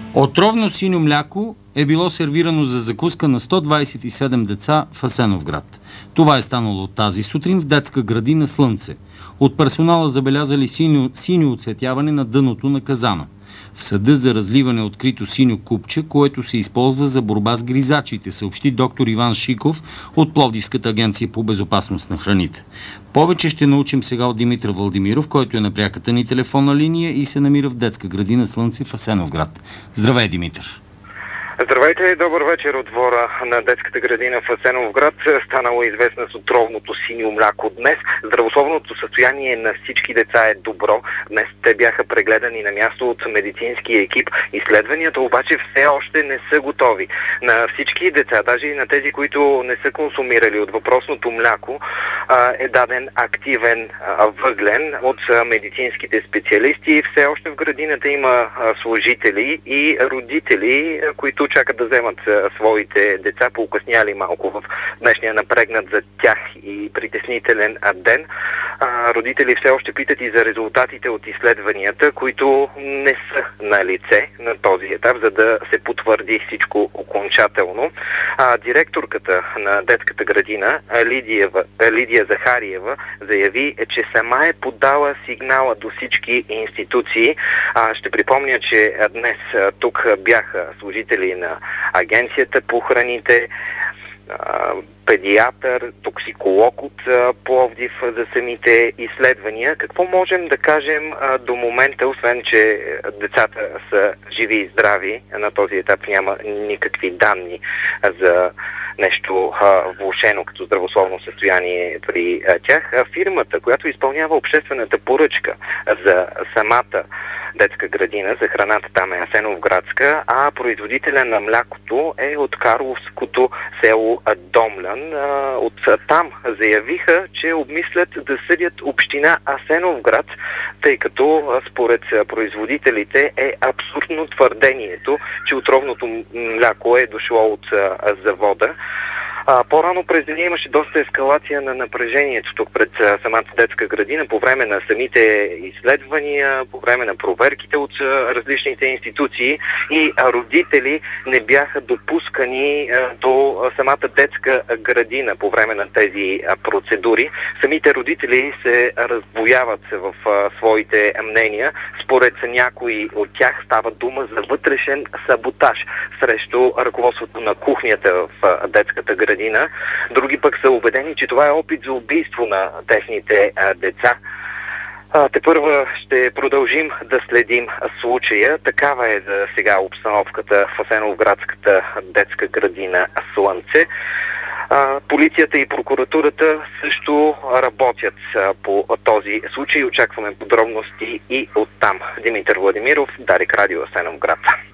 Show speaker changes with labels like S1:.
S1: Отровно синьо мляко е било сервирано за закуска на 127 деца в Асеновград. Това е станало тази сутрин в детска градина Слънце. От персонала забелязали синьо оцветяване на дъното на казана. В съда за разливане открито синьо купче, което се използва за борба с гризачите, съобщи доктор Иван Шиков от Пловдивската агенция по безопасност на храните. Повече ще научим сега от Димитър Владимиров, който е на пряката ни телефонна линия и се намира в детска градина Слънце в Асеновград. Здравей, Димитър!
S2: Здравейте, добър вечер от двора на детската градина в Асеновград. Станало известно с отровното синьо мляко днес. Здравословното състояние на всички деца е добро. Днес те бяха прегледани на място от медицинския екип. Изследванията обаче все още не са готови. На всички деца, даже и на тези, които не са консумирали от въпросното мляко, е даден активен въглен от медицинските специалисти. Все още в градината има служители и родители, които чакат да вземат своите деца, поукъсняли малко в днешния напрегнат за тях и притеснителен ден. Родители все още питат и за резултатите от изследванията, които не са на лице на този етап, за да се потвърди всичко окончателно. Директорката на детската градина Лидия Захариева заяви, че сама е подала сигнала до всички институции. Ще припомня, че днес тук бяха служители на Агенцията по храните, педиатър, токсиколог от Пловдив за самите изследвания. Какво можем да кажем до момента, освен че децата са живи и здрави, на този етап няма никакви данни за нещо влошено като здравословно състояние при тях. Фирмата, която изпълнява обществената поръчка за самата детска градина, за храната там е Асеновградска, а производителя на млякото е от Карловското село Домлян. От там заявиха, че обмислят да съдят община Асеновград, тъй като според производителите е абсурдно твърдението, че отровното мляко е дошло от завода. По-рано през деня имаше доста ескалация на напрежението тук пред самата детска градина по време на самите изследвания, по време на проверките от различните институции и родители не бяха допускани до самата детска градина по време на тези процедури. Самите родители се раздвояват в своите мнения. Според някои от тях става дума за вътрешен саботаж срещу ръководството на кухнята в детската градина. Други пък са убедени, че това е опит за убийство на техните деца. Тепърва ще продължим да следим случая. Такава е за сега обстановката в Асеновградската детска градина Слънце. Полицията и прокуратурата също работят по този случай. Очакваме подробности и оттам. Димитър Владимиров, Дарик Радио, Асеновград.